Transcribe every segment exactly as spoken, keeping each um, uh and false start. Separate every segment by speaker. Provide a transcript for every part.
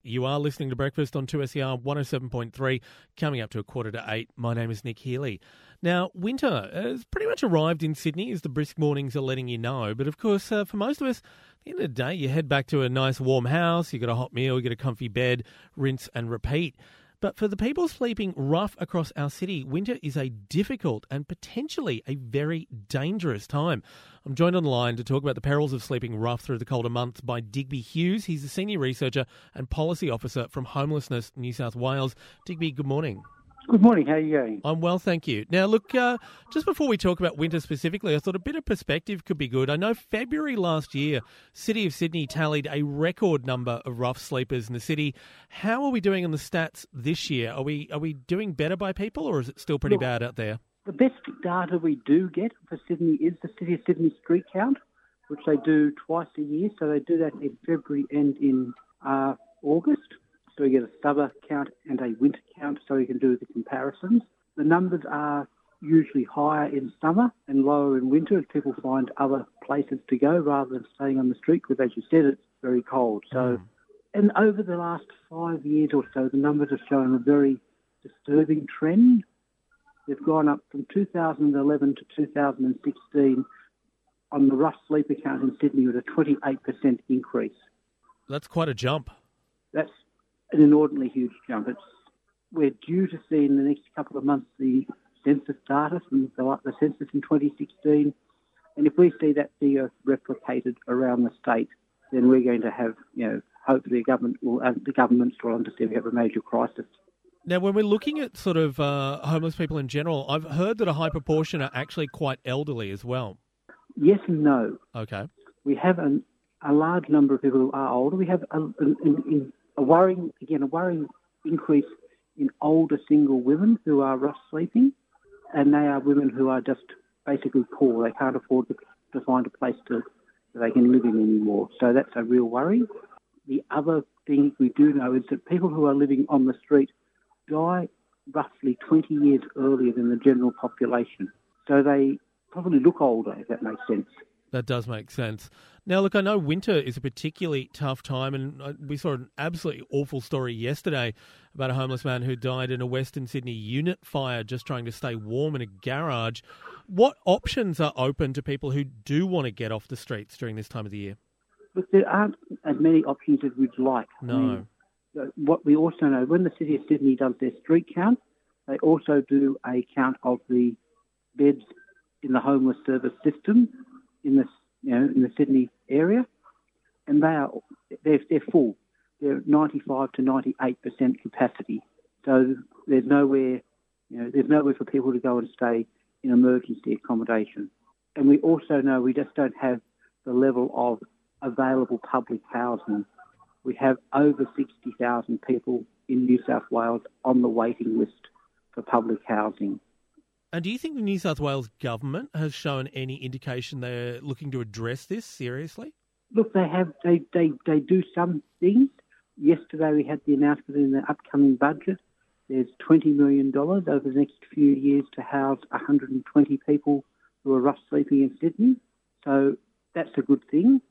Speaker 1: You are listening to Breakfast on two S E R one oh seven point three, coming up to a quarter to eight. My name is Nick Healy. Now, winter has pretty much arrived in Sydney, as the brisk mornings are letting you know. But of course, uh, for most of us, at the end of the day, you head back to a nice warm house, you got a hot meal, you get a comfy bed, rinse and repeat. But for the people sleeping rough across our city, winter is a difficult and potentially a very dangerous time. I'm joined on the line to talk about the perils of sleeping rough through the colder months by Digby Hughes. He's a senior researcher and policy officer from Homelessness New South Wales. Digby, good morning.
Speaker 2: Good morning. How are you going?
Speaker 1: I'm well, thank you. Now, look, uh, just before we talk about winter specifically, I thought a bit of perspective could be good. I know February last year, City of Sydney tallied a record number of rough sleepers in the city. How are we doing on the stats this year? Are we are we doing better by people, or is it still pretty
Speaker 2: Look,
Speaker 1: bad out there?
Speaker 2: The best data we do get for Sydney is the City of Sydney street count, which they do twice a year. So they do that in February and in uh, August. So we get a summer count and a winter count, so you can do the comparisons. The numbers are usually higher in summer and lower in winter as people find other places to go rather than staying on the street, because as you said, it's very cold. So, mm. And over the last five years or so, the numbers have shown a very disturbing trend. They've gone up from two thousand eleven to two thousand sixteen on the rough sleeper count in Sydney with a twenty-eight percent increase.
Speaker 1: That's quite a jump.
Speaker 2: That's an inordinately huge jump. It's, we're due to see in the next couple of months the census data from the, the census in twenty sixteen, and if we see that figure replicated around the state, then we're going to have, you know, hopefully the government will, uh, the governments will understand we have a major crisis.
Speaker 1: Now, when we're looking at sort of uh, homeless people in general, I've heard that a high proportion are actually quite elderly as well.
Speaker 2: Yes and no.
Speaker 1: Okay.
Speaker 2: We have an, a large number of people who are older. We have a, an, an, a worrying, again, a worrying increase in older single women who are rough sleeping, and they are women who are just basically poor. They can't afford to, to find a place to that they can live in anymore. So that's a real worry. The other thing we do know is that people who are living on the street die roughly twenty years earlier than the general population. So they probably look older, if that makes sense.
Speaker 1: That does make sense. Now, look, I know winter is a particularly tough time, and we saw an absolutely awful story yesterday about a homeless man who died in a Western Sydney unit fire just trying to stay warm in a garage. What options are open to people who do want to get off the streets during this time of the year?
Speaker 2: Look, there aren't as many options as we'd like.
Speaker 1: No.
Speaker 2: I mean, what we also know, when the City of Sydney does their street count, they also do a count of the beds in the homeless service system in the, you know, in the Sydney area, and they are they're, they're full. They're ninety-five to ninety-eight percent capacity. So there's nowhere, you know, there's nowhere for people to go and stay in emergency accommodation. And we also know we just don't have the level of available public housing. We have over sixty thousand people in New South Wales on the waiting list for public housing.
Speaker 1: And do you think the New South Wales government has shown any indication they're looking to address this seriously?
Speaker 2: Look, they have. They, they, they do some things. Yesterday we had the announcement in the upcoming budget. There's twenty million dollars over the next few years to house one hundred twenty people who are rough sleeping in Sydney. So that's a good thing.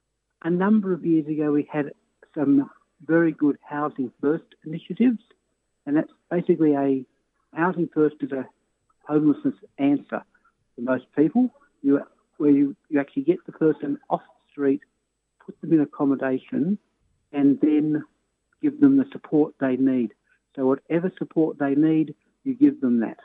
Speaker 2: A number of years ago we had some very good Housing First initiatives, and that's basically a Housing First is a homelessness answer for most people, you, where you, you actually get the person off the street, put them in accommodation, and then give them the support they need. So whatever support they need, you give them that.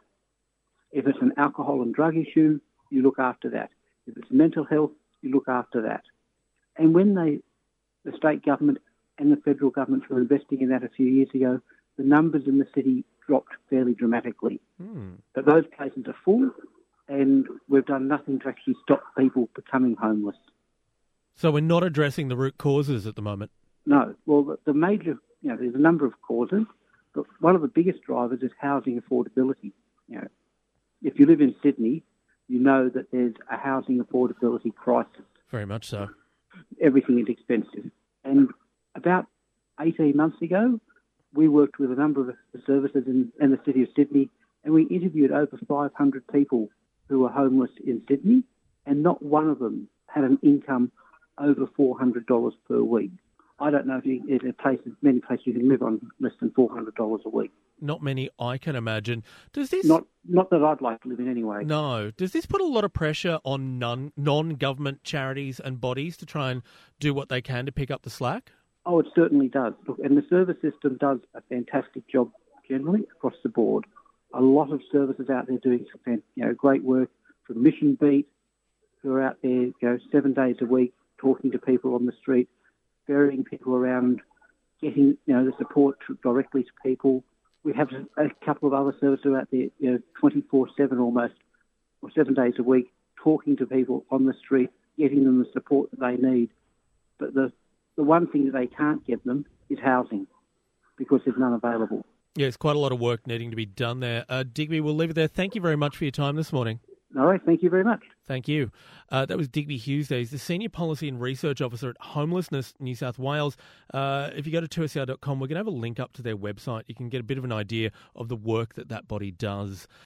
Speaker 2: If it's an alcohol and drug issue, you look after that. If it's mental health, you look after that. And when they, the state government and the federal government were investing in that a few years ago, the numbers in the city dropped fairly dramatically. Mm. But those places are full, and we've done nothing to actually stop people becoming homeless.
Speaker 1: So we're not addressing the root causes at the moment?
Speaker 2: No. Well, the, the major, you know, there's a number of causes, but one of the biggest drivers is housing affordability. You know, if you live in Sydney, you know that there's a housing affordability crisis.
Speaker 1: Very much so.
Speaker 2: Everything is expensive. And about eighteen months ago, we worked with a number of the services in, in the City of Sydney, and we interviewed over five hundred people who were homeless in Sydney, and not one of them had an income over four hundred dollars per week. I don't know if you, in a place, many places you can live on less than four hundred dollars a week.
Speaker 1: Not many, I can imagine. Does this
Speaker 2: Not not that I'd like to live in anyway.
Speaker 1: No. Does this put a lot of pressure on non non-government charities and bodies to try and do what they can to pick up the slack?
Speaker 2: Oh, it certainly does. Look, and the service system does a fantastic job generally across the board. A lot of services out there doing some, you know, great work, from Mission Beat, who are out there, you know, seven days a week talking to people on the street, ferrying people around, getting, you know, the support to, directly to people. We have a couple of other services out there, you know, twenty-four seven almost, or seven days a week, talking to people on the street, getting them the support that they need. But the the one thing that they can't get them is housing, because there's none available.
Speaker 1: Yeah, there's quite a lot of work needing to be done there. Uh, Digby, we'll leave it there. Thank you very much for your time this morning.
Speaker 2: All right, thank you very much.
Speaker 1: Thank you. Uh, that was Digby Hughes there. He's the Senior Policy and Research Officer at Homelessness New South Wales. Uh, if you go to two S E R dot com, we're going to have a link up to their website. You can get a bit of an idea of the work that that body does.